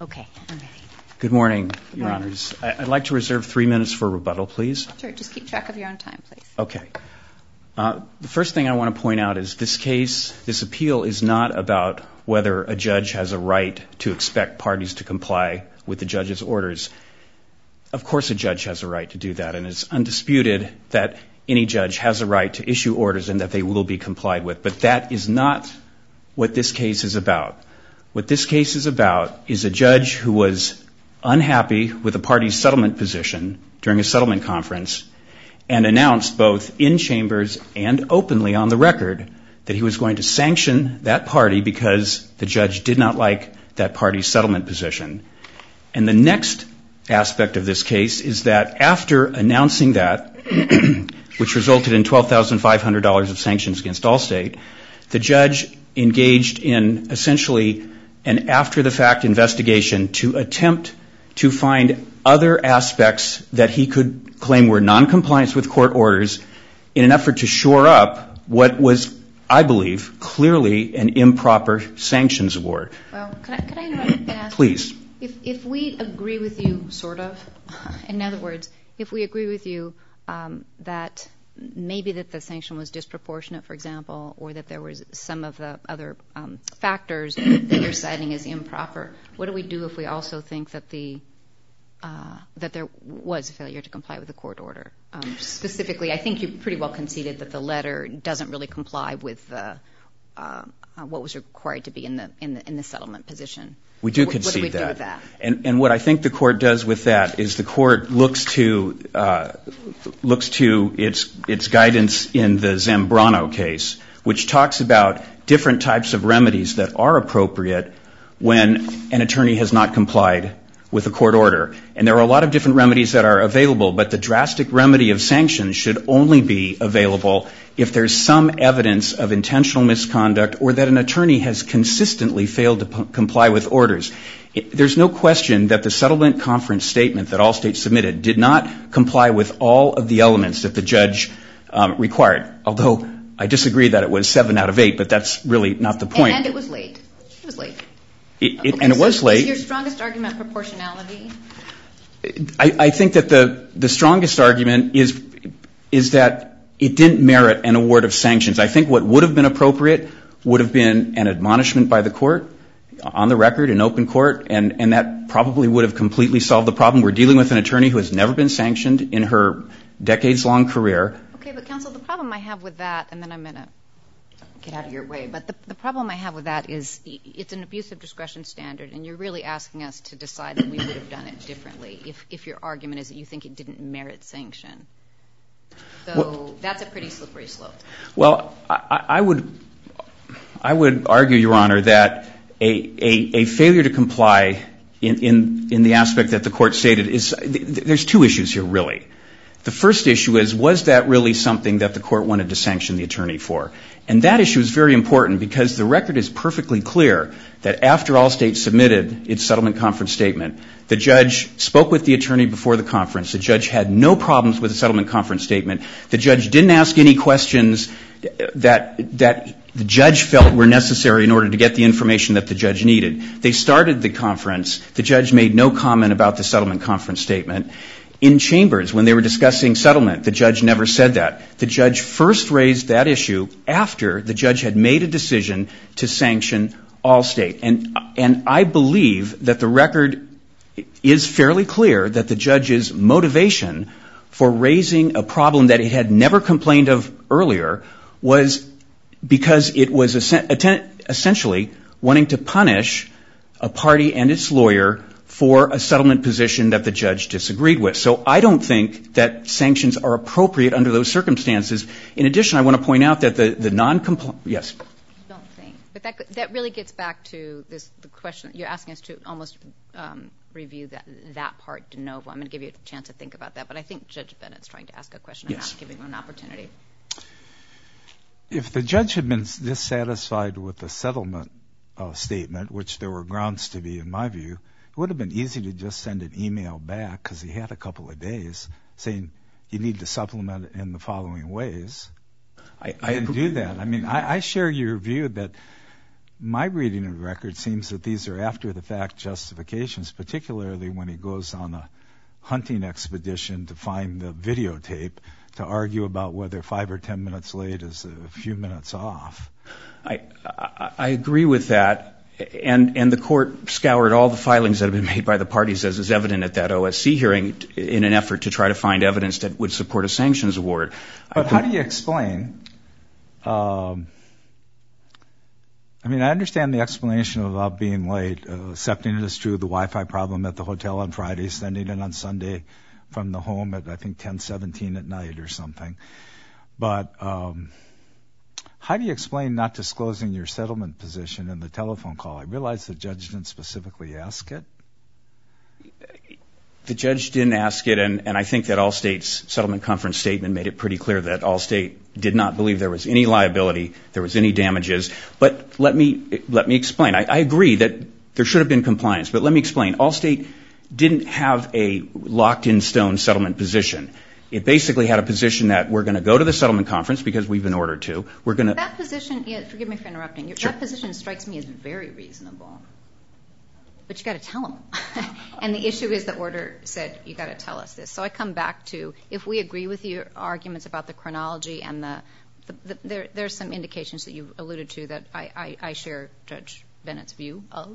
Okay, I'm ready. Good morning, Your Honors. I'd like to reserve 3 minutes for rebuttal, please. Sure, just keep track of your own time, please. Okay. The first thing I want to point out is this appeal is not about whether a judge has a right to expect parties to comply with the judge's orders. Of course a judge has a right to do that, and it's undisputed that any judge has a right to issue orders and that they will be complied with. But that is not what this case is about. What this case is about is a judge who was unhappy with a party's settlement position during a settlement conference and announced both in chambers and openly on the record that he was going to sanction that party because the judge did not like that party's settlement position. And the next aspect of this case is that after announcing that, which resulted in $12,500 of sanctions against Allstate, the judge engaged in essentially an after-the-fact investigation to attempt to find other aspects that he could claim were noncompliance with court orders in an effort to shore up what was, I believe, clearly an improper sanctions award. Well, could I interrupt and ask? Please. If we agree with you, sort of, in other words, if we agree with you that maybe that the sanction was disproportionate, for example, or that there was some of the other factors that you're citing as improper, what do we do if we also think that that there was a failure to comply with the court order? Specifically, I think you pretty well conceded that the letter doesn't really comply with what was required to be in the settlement position. We do concede what do we that. Do with that? And what I think the court does with that is the court looks to its guidance in the Zambrano case, which talks about different types of remedies that are appropriate when an attorney has not complied with a court order. And there are a lot of different remedies that are available, but the drastic remedy of sanctions should only be available if there's some evidence of intentional misconduct or that an attorney has consistently failed to comply with orders. There's no question that the settlement conference statement that Allstate submitted did not comply with all of the elements that the judge required, although I disagree that it was 7 out of 8, but that's really not the point. And it was late. It was late. And it was late. Is your strongest argument proportionality? I think that the strongest argument is that it didn't merit an award of sanctions. I think what would have been appropriate would have been an admonishment by the court on the record in open court, and that probably would have completely solved the problem. We're dealing with an attorney who has never been sanctioned in her decades-long career. Okay, but counsel, the problem I have with that, and then I'm going to get out of your way, but the problem I have with that is it's an abuse of discretion standard, and you're really asking us to decide that we would have done it differently if your argument is that you think it didn't merit sanction. So that's a pretty slippery slope. Well, I would argue, Your Honor, that a failure to comply in the aspect that the court stated is there's two issues here, really. The first issue is, was that really something that the court wanted to sanction the attorney for? And that issue is very important because the record is perfectly clear that after Allstate submitted its settlement conference statement, the judge spoke with the attorney before the conference. The judge had no problems with the settlement conference statement. The judge didn't ask any questions that the judge felt were necessary in order to get the information that the judge needed. They started the conference. The judge made no comment about the settlement conference statement. In chambers, when they were discussing settlement, the judge never said that. The judge first raised that issue after the judge had made a decision to sanction Allstate. And I believe that the record is fairly clear that the judge's motivation for raising a problem that it had never complained of earlier was because it was essentially wanting to punish a party and its lawyer for a settlement position that the judge disagreed with. So I don't think that sanctions are appropriate under those circumstances. In addition, I want to point out that the non-compliant – yes? I don't think. But that really gets back to the question – you're asking us to almost review that part de novo. I'm going to give you a chance to think about that. But I think Judge Bennett's trying to ask a question. I'm not giving him an opportunity. If the judge had been dissatisfied with the settlement statement, which there were grounds to be in my view, it would have been easy to just send an email back because he had a couple of days saying you need to supplement it in the following ways. I didn't do that. I mean, I share your view that my reading of the record seems that these are after-the-fact justifications, particularly when he goes on a hunting expedition to find the videotape to argue about whether 5 or 10 minutes late is a few minutes off. I agree with that, and the court scoured all the filings that have been made by the parties, as is evident at that OSC hearing, in an effort to try to find evidence that would support a sanctions award. But how do you explain... I mean, I understand the explanation about being late, accepting it as true, the Wi-Fi problem at the hotel on Friday, sending it on Sunday from the home at, I think, 10:17 at night or something. But how do you explain not disclosing your settlement position in the telephone call? I realize the judge didn't specifically ask it. The judge didn't ask it, and I think that Allstate's settlement conference statement made it pretty clear that Allstate did not believe there was any liability, there was any damages. But let me explain. I agree that there should have been compliance, but let me explain. Allstate didn't have a locked-in-stone settlement position. It basically had a position that we're going to go to the settlement conference because we've been ordered to. We're going to... That position, forgive me for interrupting, Sure. That position strikes me as very reasonable. But you got to tell them. And the issue is the order said you got to tell us this. So I come back to, if we agree with your arguments about the chronology and there's some indications that you alluded to that I share Judge Bennett's view of.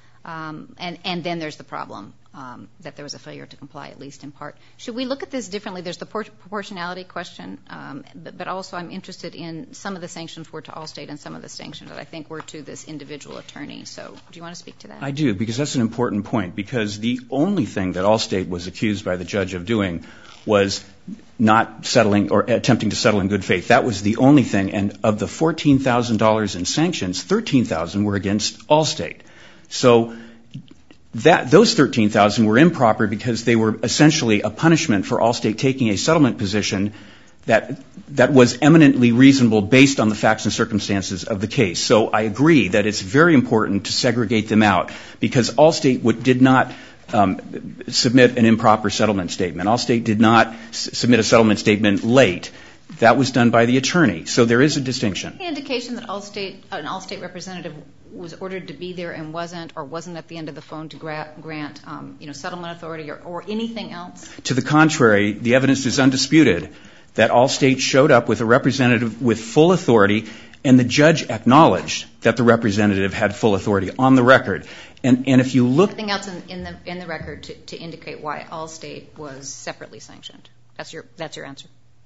And then there's the problem that there was a failure to comply, at least in part. Should we look at this differently? There's the proportionality question, but also I'm interested in some of the sanctions were to Allstate and some of the sanctions that I think were to this individual attorney. So do you want to speak to that? I do, because that's an important point, because the only thing that Allstate was accused by the judge of doing was not settling or attempting to settle in good faith. That was the only thing. And of the $14,000 in sanctions, $13,000 were against Allstate. So those $13,000 were improper because they were essentially a punishment for Allstate taking a settlement position that was eminently reasonable based on the facts and circumstances of the case. So I agree that it's very important to segregate them out, because Allstate did not submit an improper settlement statement. Allstate did not submit a settlement statement late. That was done by the attorney. So there is a distinction. Any indication that an Allstate representative was ordered to be there and wasn't at the end of the phone to grant settlement authority or anything else? To the contrary, the evidence is undisputed that Allstate showed up with a representative with full authority, and the judge acknowledged that the representative had full authority on the record. And if you look... Anything else in the record to indicate why Allstate was separately sanctioned? That's your answer?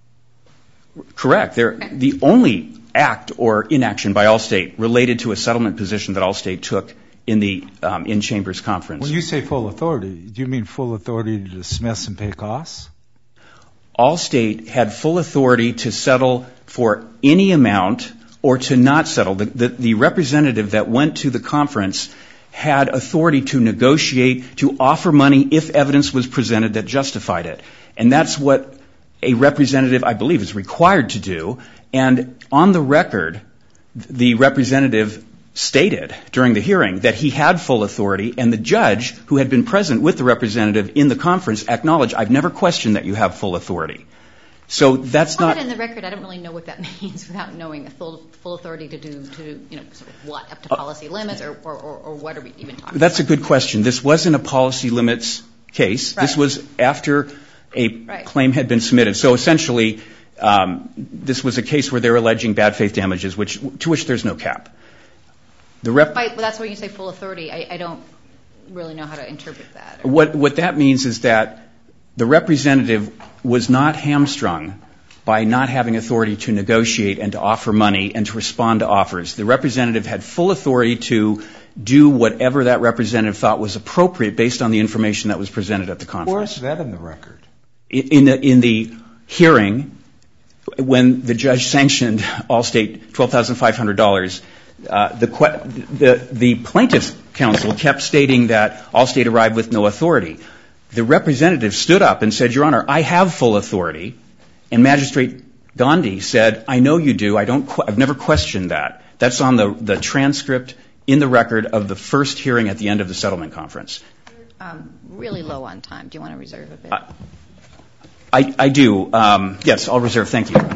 Correct. The only act or inaction by Allstate related to a settlement position that Allstate took in the in-chambers conference. When you say full authority, do you mean full authority to dismiss and pay costs? Allstate had full authority to settle for any amount or to not settle. The representative that went to the conference had authority to negotiate, to offer money if evidence was presented that justified it. And that's what a representative, I believe, is required to do. And on the record, the representative stated during the hearing that he had full authority, and the judge, who had been present with the representative in the conference, acknowledged, I've never questioned that you have full authority. So that's not... In the record, I don't really know what that means without knowing a full authority to do, sort of what, up to policy limits, or what are we even talking about? That's a good question. This wasn't a policy limits case. Right. This was after a claim had been submitted. So essentially, this was a case where they're alleging bad faith damages, to which there's no cap. That's why you say full authority. I don't really know how to interpret that. What that means is that the representative was not hamstrung by not having authority to negotiate and to offer money and to respond to offers. The representative had full authority to do whatever that representative thought was appropriate based on the information that was presented at the conference. Where is that in the record? In the hearing, when the judge sanctioned Allstate $12,500, the plaintiff's counsel kept stating that Allstate arrived with no authority. The representative stood up and said, Your Honor, I have full authority. And Magistrate Gandhi said, I know you do. I've never questioned that. That's on the transcript in the record of the first hearing at the end of the settlement conference. Really low on time. Do you want to reserve a bit? I do. Yes, I'll reserve. Thank you.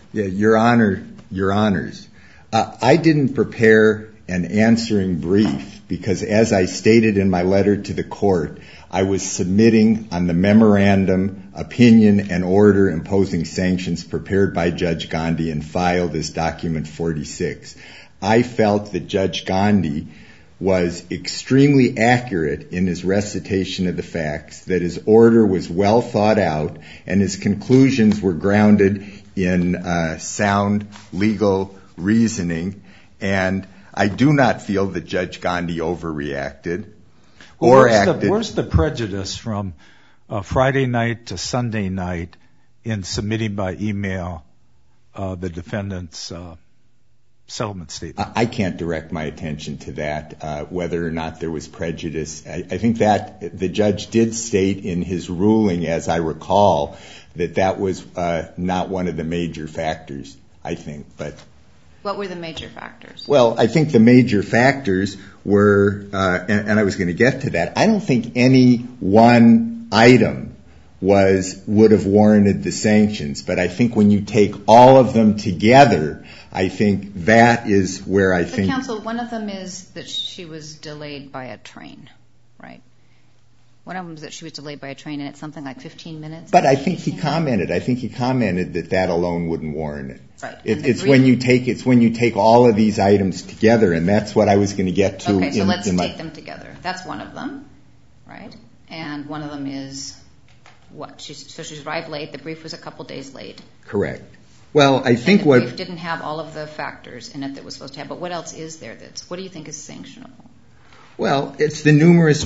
Yeah, Your Honors, I didn't prepare an answering brief because, as I stated in my letter to the court, I was submitting on the memorandum, opinion, and order imposing sanctions prepared by Judge Gandhi and filed as document 46. I felt that Judge Gandhi was extremely accurate in his recitation of the facts, that his order was well thought out, and his conclusions were grounded in sound legal reasoning. And I do not feel that Judge Gandhi overreacted or acted. Where's the prejudice from Friday night to Sunday night in submitting by email the defendant's settlement statement? I can't direct my attention to that, whether or not there was prejudice. I think that the judge did state in his ruling, as I recall, that was not one of the major factors, I think. But what were the major factors? Well, I think the major factors were, and I was going to get to that, I don't think any one item would have warranted the sanctions. But I think when you take all of them together, I think that is where I think... But counsel, one of them is that she was delayed by a train, right? One of them is that she was delayed by a train, and it's something like 15 minutes. But I think he commented that alone wouldn't warrant it. Right. It's when you take all of these items together, and that's what I was going to get to. Okay, so let's take them together. That's one of them, right? And one of them is what? So she's arrived late. The brief was a couple days late. Correct. Well, I think the brief didn't have all of the factors in it that was supposed to have. But what else is there? What do you think is sanctionable? Well, it's the numerous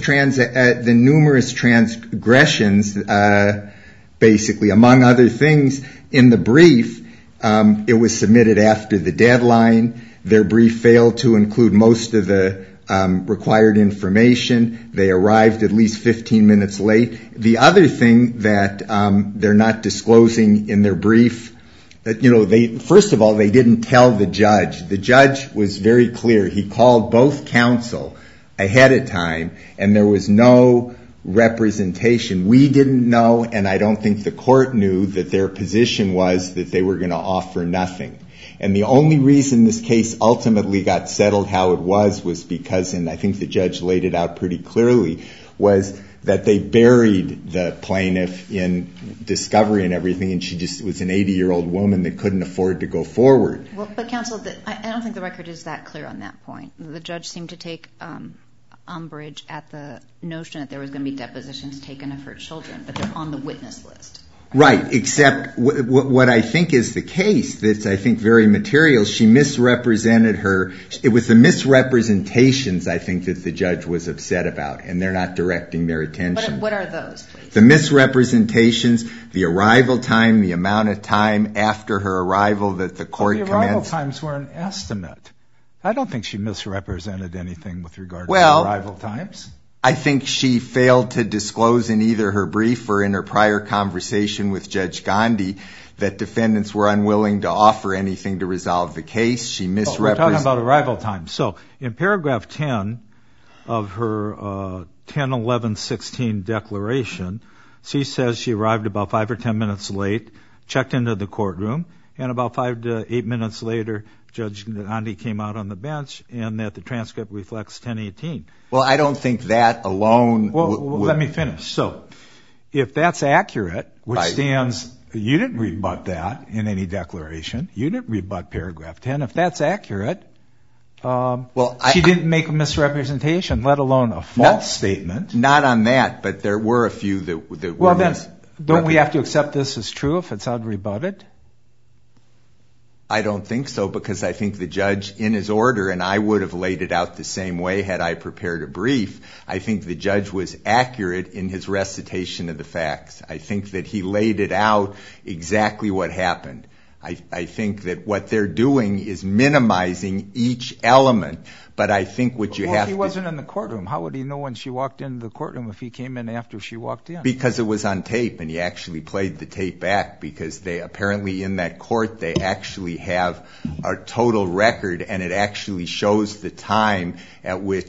transgressions, basically, among other things. In the brief, it was submitted after the deadline. Their brief failed to include most of the required information. They arrived at least 15 minutes late. The other thing that they're not disclosing in their brief, first of all, they didn't tell the judge. The judge was very clear. He called both counsel ahead of time, and there was no representation. We didn't know, and I don't think the court knew, that their position was that they were going to offer nothing. And the only reason this case ultimately got settled how it was because, and I think the judge laid it out pretty clearly, was that they buried the plaintiff in discovery and everything, and she just was an 80-year-old woman that couldn't afford to go forward. Well, but counsel, I don't think the record is that clear on that point. The judge seemed to take umbrage at the notion that there was going to be depositions taken of her children, but they're on the witness list. Right, except what I think is the case that's, I think, very material, she misrepresented her. It was the misrepresentations, I think, that the judge was upset about, and they're not directing their attention. What are those, please? The misrepresentations, the arrival time, the amount of time after her arrival that the court commenced. The arrival times were an estimate. I don't think she misrepresented anything with regard to arrival times. I think she failed to disclose in either her brief or in her prior conversation with Judge Gandhi that defendants were unwilling to offer anything to resolve the case. She misrepresented. We're talking about arrival time. So in paragraph 10 of her 10-11-16 declaration, she says she arrived about 5 or 10 minutes late, checked into the courtroom, and about 5 to 8 minutes later, Judge Gandhi came out on the bench, and that the transcript reflects 10:18. Well, I don't think that alone would... Let me finish. So if that's accurate, which stands... You didn't rebut that in any declaration. You didn't rebut paragraph 10. If that's accurate, she didn't make a misrepresentation, let alone a false statement. Not on that, but there were a few that were... Well, then, don't we have to accept this as true if it's unrebutted? I don't think so, because I think the judge, in his order, and I would have laid it out the same way had I prepared a brief, I think the judge was accurate in his recitation of the facts. I think that he laid it out exactly what happened. I think that what they're doing is minimizing each element, but I think what you have to... Well, if he wasn't in the courtroom, how would he know when she walked into the courtroom if he came in after she walked in? Because it was on tape, and he actually played the tape back, because they apparently in that court, they actually have a total record, and it actually shows the time at which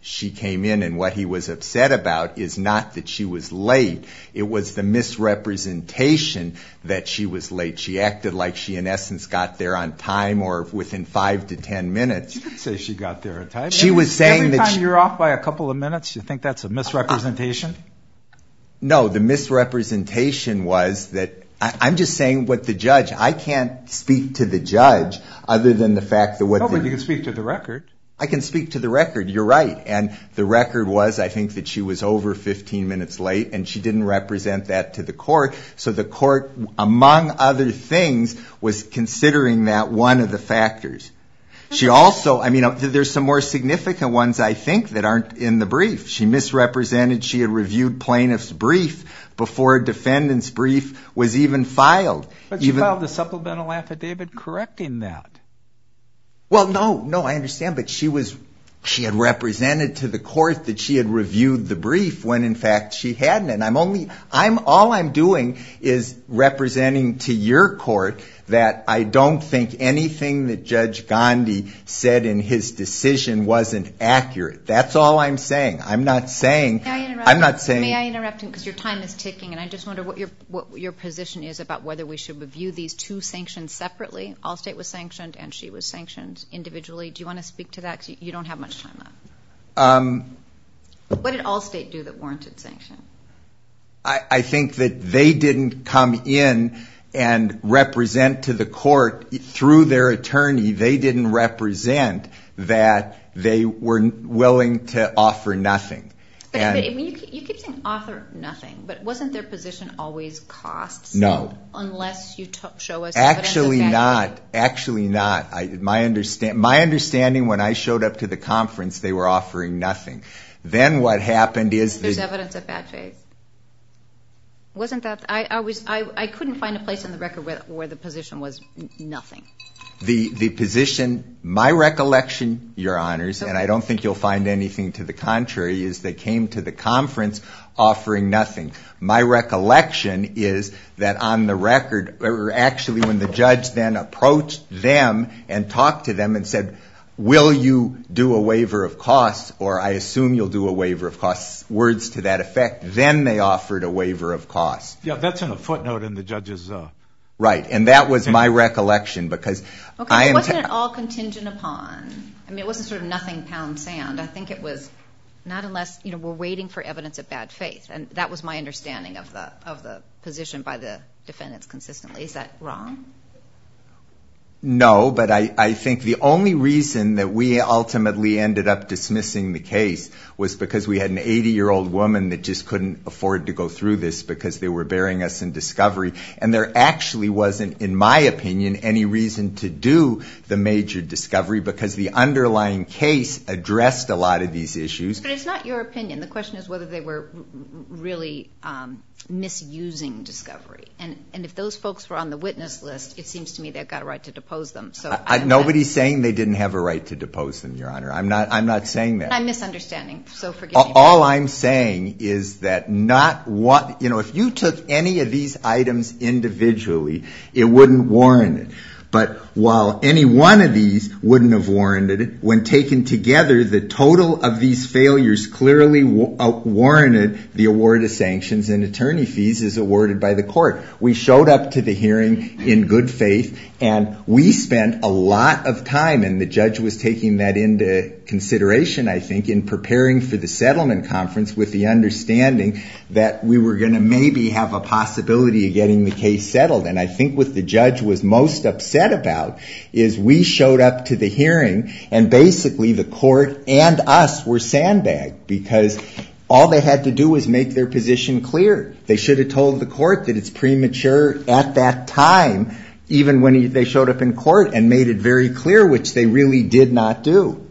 she came in, and what he was upset about is not that she was late. It was the misrepresentation that she was late. She acted like she, in essence, got there on time or within 5 to 10 minutes. You could say she got there on time. She was saying every that time you're off by a couple of minutes, you think that's a misrepresentation? No, the misrepresentation was that I'm just saying what the judge, I can't speak to the judge other than the fact that but you can speak to the record. I can speak to the record, you're right. And the record was, I think, that she was over 15 minutes late, and she didn't represent that to the court. So the court, among other things, was considering that one of the factors. She also, there's some more significant ones, I think, that aren't in the brief. She misrepresented she had reviewed plaintiff's brief before a defendant's brief was even filed. But she filed a supplemental affidavit correcting that. Well, no, I understand, but she had represented to the court that she had reviewed the brief when in fact she hadn't. And all I'm doing is representing to your court that I don't think anything that Judge Gandhi said in his decision wasn't accurate. That's all I'm saying. I'm not saying. May I interrupt him, because your time is ticking, and I just wonder what your position is about whether we should review these two sanctions separately. Allstate was sanctioned and she was sanctioned individually. Do you want to speak to that? Because you don't have much time left. What did Allstate do that warranted sanction? I think that they didn't come in and represent to the court through their attorney. They didn't represent that they were willing to offer nothing. But you keep saying offer nothing, but wasn't their position always costs? No. Unless you show us Actually evidence of bad faith? Actually not. My understanding when I showed up to the conference, they were offering nothing. Then what happened is there's evidence of bad faith. Wasn't that I couldn't find a place in the record where the position was nothing. The position, my recollection, Your Honors, and I don't think you'll find anything to the contrary, is they came to the conference offering nothing. My recollection is that on the record, or actually when the judge then approached them and talked to them and said, will you do a waiver of costs, or I assume you'll do a waiver of costs, words to that effect, then they offered a waiver of costs. Yeah, that's in a footnote in the judge's... Right, and that was my recollection, because Okay, but wasn't it all contingent upon, it wasn't sort of nothing pound sand. I think it was not unless, we're waiting for evidence of bad faith, and that was my understanding of the position by the defendants consistently. Is that wrong? No, but I think the only reason that we ultimately ended up dismissing the case was because we had an 80-year-old woman that just couldn't afford to go through this because they were burying us in discovery. And there actually wasn't, in my opinion, any reason to do the major discovery because the underlying case addressed a lot of these issues. But it's not your opinion. The question is whether they were really misusing discovery. And if those folks were on the witness list, it seems to me they've got a right to depose them. So nobody's saying they didn't have a right to depose them, Your Honor. I'm not saying that. I'm misunderstanding, so forgive me. All I'm saying is that if you took any of these items individually, it wouldn't warrant it. But while any one of these wouldn't have warranted it, when taken together, the total of these failures clearly warranted the award of sanctions and attorney fees as awarded by the court. We showed up to the hearing in good faith, and we spent a lot of time, and the judge was taking that into consideration, I think, in preparing for the settlement conference with the understanding that we were going to maybe have a possibility of getting the case settled. And I think what the judge was most upset about is we showed up to the hearing and basically the court and us were sandbagged because all they had to do was make their position clear. They should have told the court that it's premature at that time, even when they showed up in court, and made it very clear, which they really did not do.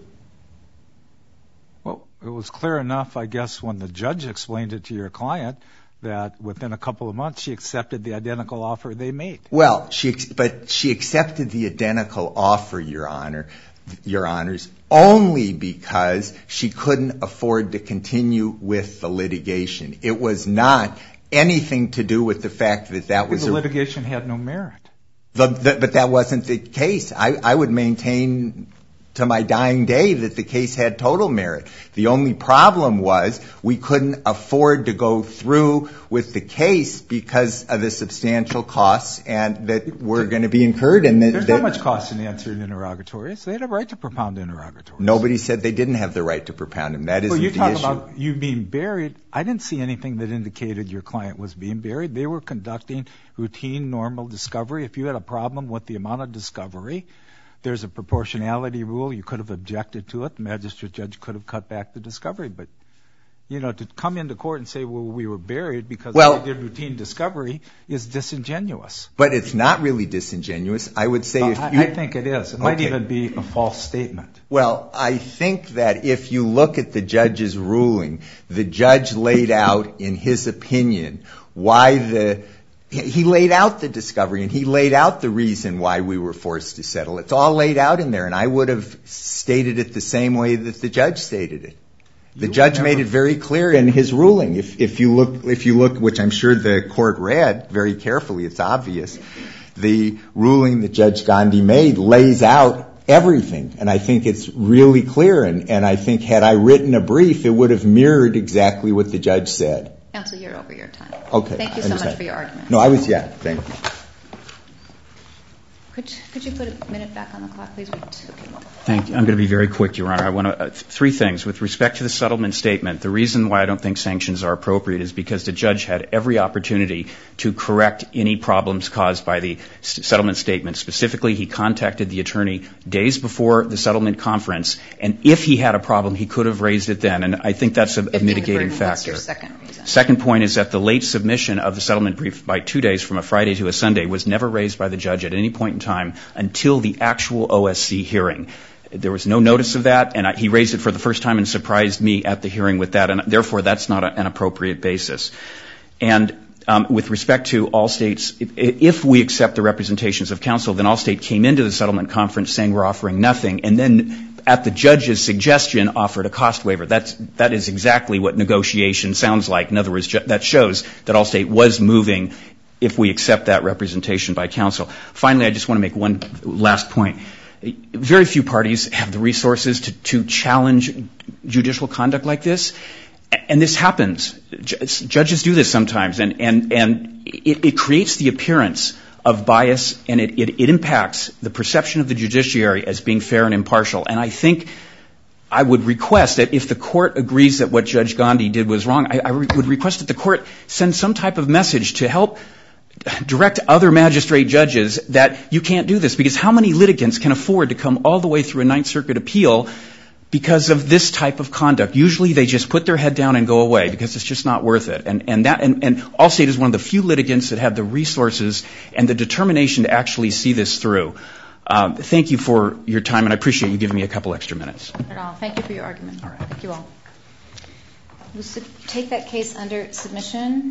Well, it was clear enough, I guess, when the judge explained it to your client that within a couple of months she accepted the identical offer they made. Well, but she accepted the identical offer, Your Honors, only because she couldn't afford to continue with the litigation. It was not anything to do with the fact that was... The litigation had no merit. But that wasn't the case. I would maintain to my dying day that the case had total merit. The only problem was we couldn't afford to go through with the case because of the substantial costs and that were going to be incurred. And there's not much cost in answering interrogatories. They had a right to propound interrogatories. Nobody said they didn't have the right to propound them. That isn't the issue. Well, you talk about you being buried. I didn't see anything that indicated your client was being buried. They were conducting routine, normal discovery. If you had a problem with the amount of discovery, there's a proportionality rule. You could have objected to it. The magistrate judge could have cut back the discovery. But, you know, to come into court and say, well, we were buried because we did routine discovery is disingenuous. But it's not really disingenuous. I would say I think it is. It might even be a false statement. Well, I think that if you look at the judge's ruling, the judge laid out in his opinion why he laid out the discovery and he laid out the reason why we were forced to settle. It's all laid out in there, and I would have stated it the same way that the judge stated it. The judge made it very clear in his ruling. If you look, which I'm sure the court read very carefully, it's obvious. The ruling that Judge Gandhi made lays out everything, and I think it's really clear. And I think had I written a brief, it would have mirrored exactly what the judge said. Counsel, you're over your time. Okay. Thank you so much for your argument. No, thank you. Could you put a minute back on the clock, please? Thank you. I'm going to be very quick, Your Honor. I want to three things. With respect to the settlement statement, the reason why I don't think sanctions are appropriate is because the judge had every opportunity to correct any problems caused by the settlement statement. Specifically, he contacted the attorney days before the settlement conference, and if he had a problem, he could have raised it then, and I think that's a mitigating factor. What's your second reason? Second point is that the late submission of the settlement brief by 2 days from a Friday to a Sunday was never raised by the judge at any point in time until the actual OSC hearing. There was no notice of that, and he raised it for the first time and surprised me at the hearing with that, and therefore that's not an appropriate basis. And with respect to Allstate's, if we accept the representations of counsel, then Allstate came into the settlement conference saying we're offering nothing, and then at the judge's suggestion offered a cost waiver. That is exactly what negotiation sounds like. In other words, that shows that Allstate was moving if we accept that representation by counsel. Finally, I just want to make one last point. Very few parties have the resources to challenge judicial conduct like this, and this happens. Judges do this sometimes, and it creates the appearance of bias, and it impacts the perception of the judiciary as being fair and impartial. And I think I would request that if the court agrees that what Judge Gandhi did was wrong, I would request that the court send some type of message to help direct other magistrate judges that you can't do this, because how many litigants can afford to come all the way through a Ninth Circuit appeal because of this type of conduct? Usually they just put their head down and go away because it's just not worth it. And Allstate is one of the few litigants that have the resources and the determination to actually see this through. Thank you for your time, and I appreciate you giving me a couple extra minutes. Not at all. Thank you for your argument. All right. Thank you all. We'll take that case under submission.